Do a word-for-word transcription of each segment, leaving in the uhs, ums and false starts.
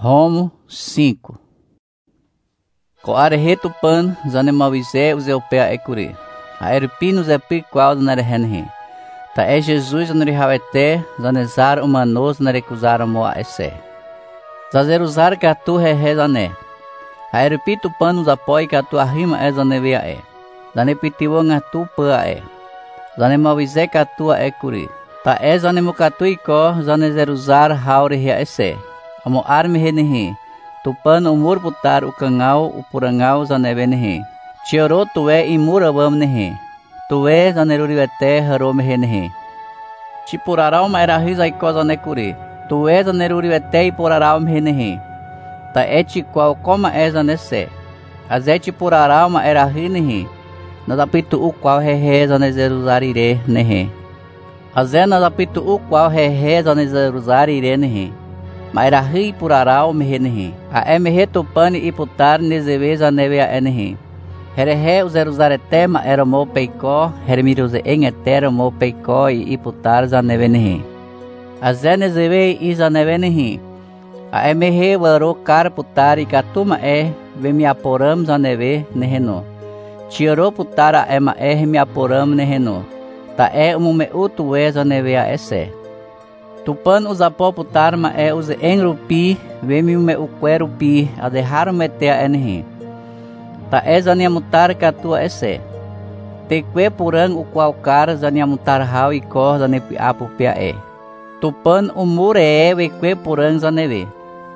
Romo cinco. Coare retupan zane Moisés useupea ecuri. Aerpino zepi qual na rehenhi. Ta é Jesus no rihawete zanezar humanos na recusar mo a esse. Zazeruzar que tu rehe zane. Aerpito panos apoi que tu arrima é zanevia é. Zane pitiwanga tu pua é. Zane Moisés que tu ecuri. Ta é zane mukatuiko zanezeruzar haure ria esse. Amo arme renehi. Tupan umur putar ukangau upurangau zanevenehi. Chioro tuwe imura vamnehi. Tuwe zanerurivete haromehenehi. Chipurarau maerahi zaiko zanekuri. Tuwe zanerurivete ipurarau mehenehi. Ta eti qual coma é zanese. Aze chipurarau maerahi nehi. Nadapitu u qual hehe zanezeruzarire nehi. Aze nadapitu u qual hehe zanezeruzarire nehi. Mairahi purarau mehenehi. A emehe tupani iputar nezeveza nevea enehi. Herehe uzeruzarete ma eromo peiko. Hermiruze en eteromo peiko i iputar zanevenehi. A ze nezeve iza nevenehi. A emehe varo kar putar ikatuma e vemiaporam zaneve neheno. Chioro putara ema e hemiaporam neheno. Ta e umume utuwe zanevea esse. Tupan usapo putar ma é use enrupi vemi me uquerupi a derrar metea enhi. Ta é zania mutar katua esse. Teque purang o qual cara zania mutar hau e cor zanepi apu pia e. Tupan umure e veque purang zaneve.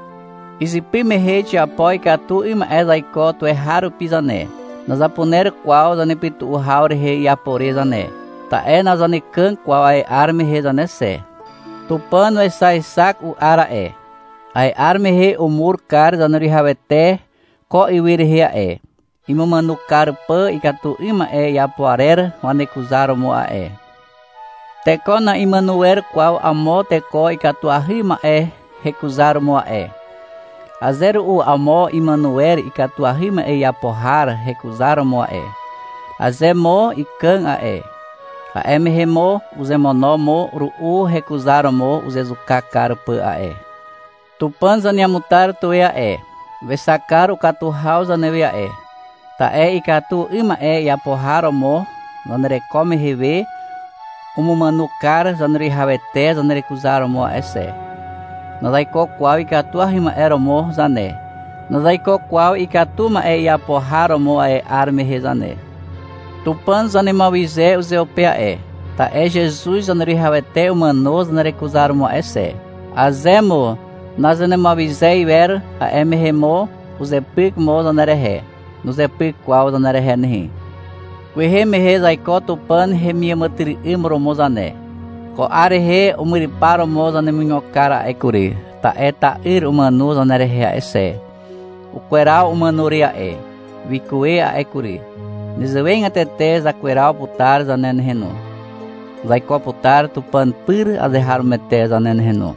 Isipi mehete apoi katu ima é zaiko tu é raro pisane. Nazapuner qual zanepi tu haure re yapore zane. Ta é nazanekan qual é arme re zanese. Tupano e sai sak u ara e. Ai arme he umur kar zanuri havete ko iwir hea e. Imu manu kar pa ikatu ima e yapuarer wanekuzaro mo a e. Teko na imanuer qual amo teko ikatu ahima e recusaro mo a e. Azeru u amo imanuer ikatu ahima e yapohar recusaro mo a e. Azemo ikan a e. A emhemo uzemonomo ru recusaromo uzezukacar pa e. Tupan zaniamutar tuea e. Vesakar o katu hausa nevea e. Ta e ikatu ima e yapoharomo zanrecome reve umumanukar zanrihavete zanrecusaromo esse. Nazaiko qual ikatu ahima eromo zane. Nazaiko qual ikatuma e yapoharomo e arme rezane. Tupan zanemauize useupea e. Ta é Jesus zanerihavete humanos narecusarmo esse. Azemo nazanemauize iver a emhemo usepik mo zanerehe. Nusepik qual zanerehe nehi. Quehe mehe zaiko tupan hemiamatri imromo zane. Ko arehe umuriparo mo zaneminhokara ekuri. Ta é ta ir humano zanerehe esse. O queral humanuria e. Vikue a ekuri. Nizeweng atete zaqueral putar zanen reno. Zaiko putar tupan pir a derrar mete zanen reno.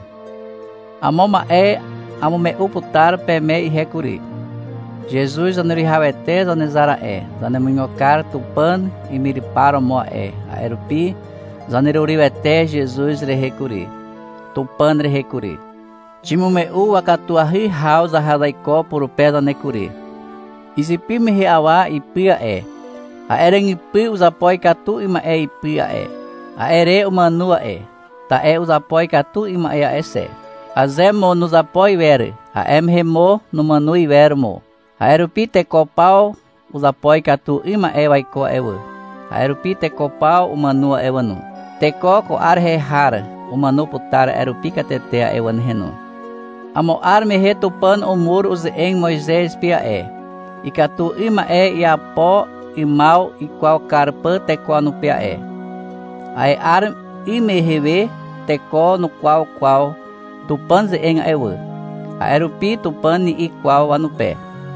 Amoma e amume u putar peme e recuri. Jesus zanurihavete zanezara e. Zanemunhokar tupan e miriparo mo e. Aerupi zanirurivete Jesus rerecuri. Tupan rerecuri. Timume u akatuahi hausa hadaiko por pé zanecuri. Isipi me reawa e pia e. A ereng ipi usapoi katu ima e ipia e. A ere umanua e. Ta e usapoi katu ima e a esse. A zemo nos apoi vere. A emhemo no manui vermo. A erupite kopau usapoi katu ima e vaiko ewe. A erupite kopau umanua ewanu. Teko ko arhe har umanu putar erupika tetea ewan heno. Amo arme retupan umur use em Moisés pia e. Ikatu ima e iapo e mal e qual carpa teco no pia e. Ai ar e me reve teco no qual qual tupanze em ewe. A erupi tupani e qual no pé.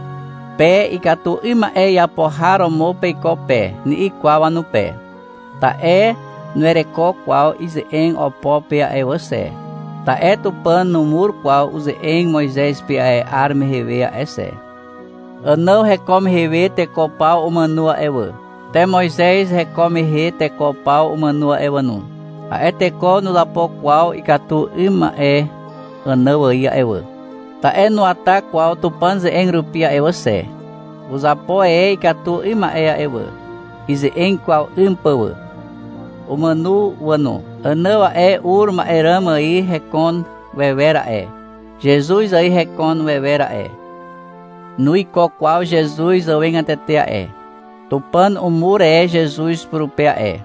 Pé e catu ima e ya poharo mo peco pé ni e qual no pé. Ta é no ereco qual ise em opo pia e você. Ta é tupan no mur qual use em Moisés pia e ar me reve a esse. Anão recome reve te copau umanua ewa. Te Moisés recome re te copau umanua ewanu. A eteco no lapo qual ikatu ima e anão ia ewa. Ta e no ata qual tupan ze eng rupia ewa se. Uzapo e ikatu ima ea ewa. Ize eng qual impawa. Umanu wano. Anawa e urma erama i hekon wewera e. Jesus aí recon wewera e. Nui co qual Jesus o engatetea e. Tupan umur e Jesus purupea e.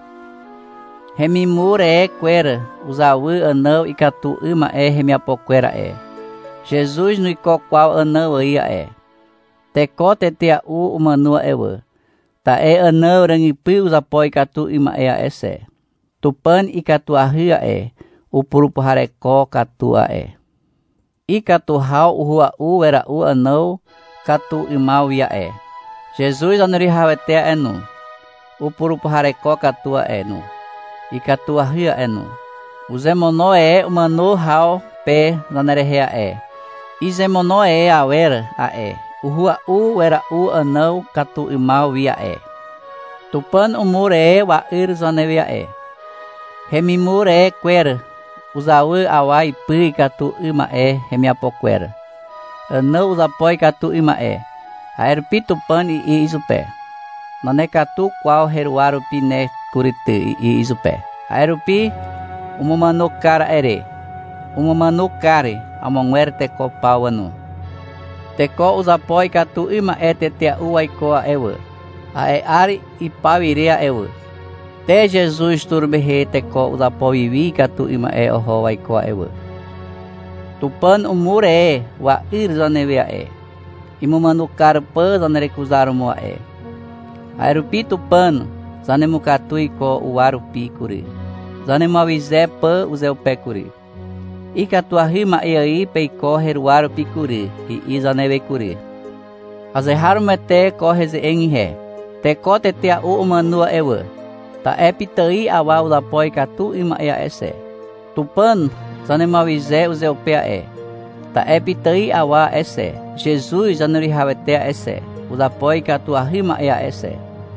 Remimur e quera. Usawi anau ikatu ima e remiapoquera e. Jesus nui co qual anau ia e. Teco tetea u umanua ewa. Ta e anau rangipi usapo ikatu ima ea ese. Tupan ikatu ahia e. Upurupu hareko katua e. Ikatu hau uhua u wera u anau katu imau ia e. Jesus anuri hawetea enu. Upurupu hareko katua enu. Ikatu ahia enu. Uzemono e umanu hau pe nanerehea e. Izemono e awera a e. Uhua u wera u anau katu imau ia e. Tupan umur e wa ir zanevia e. Remimur e quer. Usawi awai pi katu ima e remiapoquera. Anau usapoi katu ima e. Aerpi tupan i isupe. Nane katu qual heruaru pine curite i isupe. Aerupi umumanu cara ere. Umumanu care amonguer teko pawanu. Teko usapoi katu ima e tetea uaikoa ewa. Ae ari ipavirea ewa. Te Jesus turbehe teko usapoi vi katu ima e oho waikoa ewa. Tupan umur e wa ir zanevea e. Imumanu karpa zanerekuzaru moa e. Aerupi tupan zanemu katui ko uarupi kuri. Zanemu avize pa uzeupe kuri. Ikatu ahima e aí peiko heruaru pikuri i izaneve kuri. Azeharu mete koheze enhe. Teko tetea u umanua ewa. Ta epitai awa udapoi katu ima ea ese. Tupan zanemu avize uzeupea e. Ta epitai awa ese. Jesus zanuri hawetea ese. Udapoi katu ahima ea ese.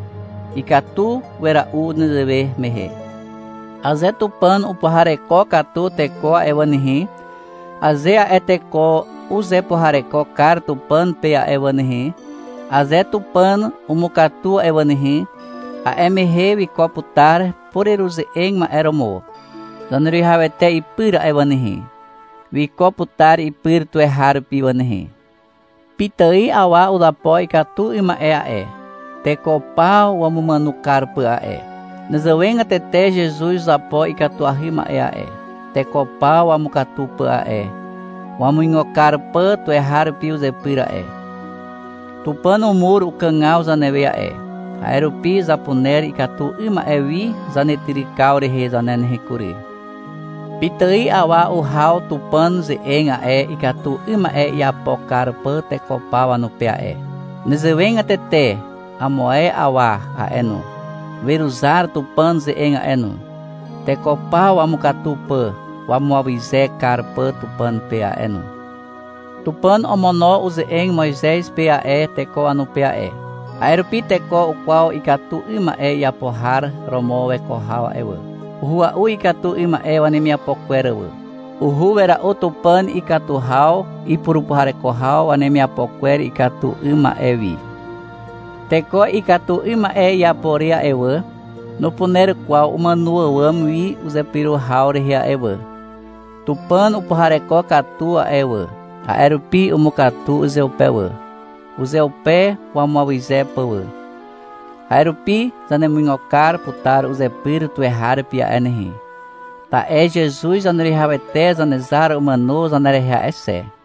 Ikatu wera u nizeve mehe. Aze tupan upahareko katu teko evanihi. Azea eteko uze pohareko kar tupan pea evanihi. Aze tupan umukatu evanihi. A emehe vikoputar pureruze engma eromo. Zanuri hawete ipira evanihi. Vikoputar ipir tuehar pivanihi. Pitai awa udapoi katu ima ea e. Teko pau wamumanu karpa e. Nazawenga tete Jesus apo ikatu ahima ea e. Teko pau wamukatu pa e. Wamuingo karpa tuehar piuze pira e. Tupan umur ukangau zanevea e. Aerupi zapuner ikatu ima evi zanetirikau rehe zanen kuri. Pitai awa uhau tupan ze enga e ikatu ima e iapo karpa teko pau anupea e. Nazawenga tete amoe awa a enu. Veruzar tupan ze enga enu. Teko pau amukatu pa wamuavize karpa tupan pea enu. Tupan omono uze eng Moisés pea e teko anupea e. Aerupi teko ukwau ikatu ima e iapohar romowe kohawa ewa. Uhua u ikatu ima e wanemia pokwerewa. Uhu wera u tupan ikatu hau ipurupuhare kohau wanemia pokwer ikatu ima evi. Teko ikatu ima e iaporia ewa. Nupuner qual umanua wamwi uzepiru hau rehia ewa. Tupan upuhareko katua ewa. Aerupi umukatu uzeupewa. Uzeupe wamuavize pawa. Aerupi zanemuingokar putar uzepir tuehar pia enehi. Ta e Jesus zanurihawete zanezar umanu zanerehia ese.